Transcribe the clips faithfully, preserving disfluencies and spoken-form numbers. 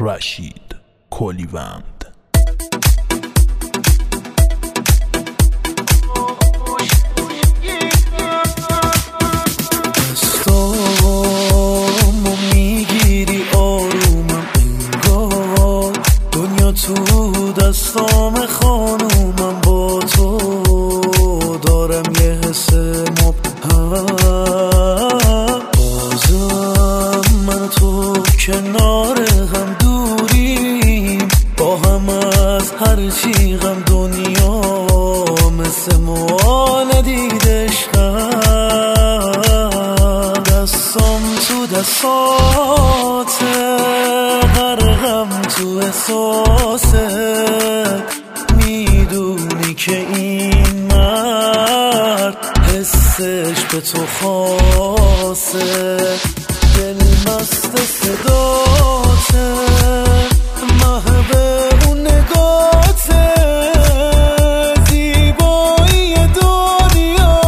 رشید کلیوند. دستامو میگیری آرومم انگار دنیا تو دستام خانومم، با تو دارم یه حس مبهم، بازم من تو کنار هم دوریم، با هم از هرچی غم دنیا مثل ما ندیدش هم، دستام تو دستاته غرقم تو احساسه، میدونی که این مرد حسش به تو خاصه، دل مست صداته محو اون نگاته، زیبایی دنیا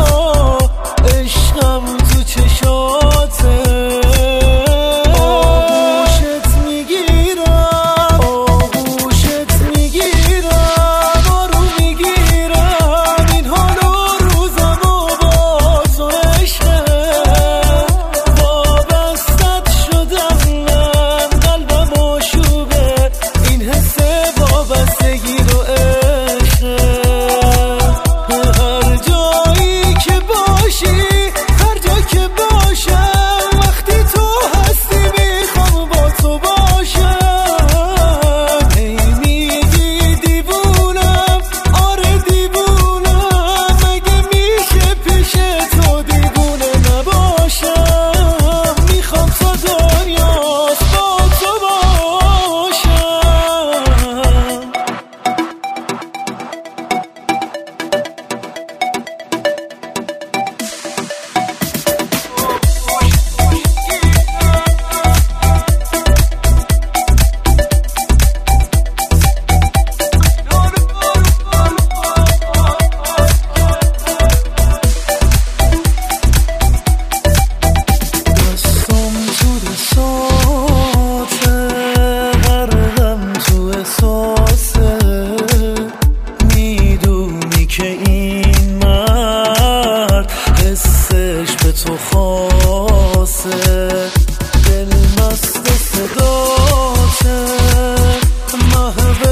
عشقم تو چشاته، آغوشت میگیرم آغوشت میگیرم آرو میگیرم، این حال و روزم و با تو عشقه، وابستت شدم من قلبم آشوبه، این حس وابستگی رو عشقه، هر جایی که باشی هر جا که باشم وقتی تو هستی میخوام با تو باشم، هی میگی دیوونم آره دیوونم، مگه میشه پیش تو دیوونه نباشم، میخوام تا دنیاست با تو باشم. دستم تو دستاته غرقم تو احساسه، میدونی که این مرد حسش به تو خاصه، دل مست صداته محو